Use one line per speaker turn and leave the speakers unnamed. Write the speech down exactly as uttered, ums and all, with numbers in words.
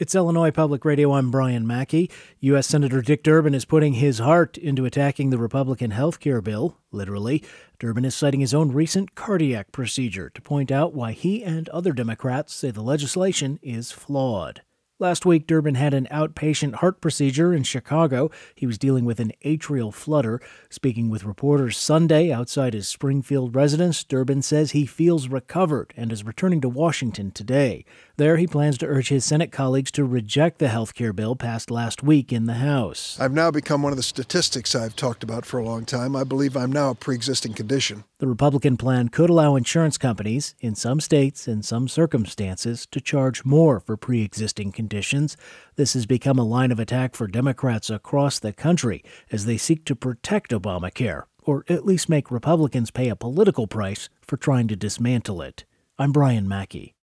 It's Illinois Public Radio. I'm Brian Mackey. U S. Senator Dick Durbin is putting his heart into attacking the Republican health care bill, literally. Durbin is citing his own recent cardiac procedure to point out why he and other Democrats say the legislation is flawed. Last week, Durbin had an outpatient heart procedure in Chicago. He was dealing with an atrial flutter. Speaking with reporters Sunday outside his Springfield residence, Durbin says he feels recovered and is returning to Washington today. There, he plans to urge his Senate colleagues to reject the health care bill passed last week in the House.
I've now become one of the statistics I've talked about for a long time. I believe I'm now a pre-existing condition.
The Republican plan could allow insurance companies, in some states and some circumstances, to charge more for pre-existing conditions. This has become a line of attack for Democrats across the country as they seek to protect Obamacare, or at least make Republicans pay a political price for trying to dismantle it. I'm Brian Mackey.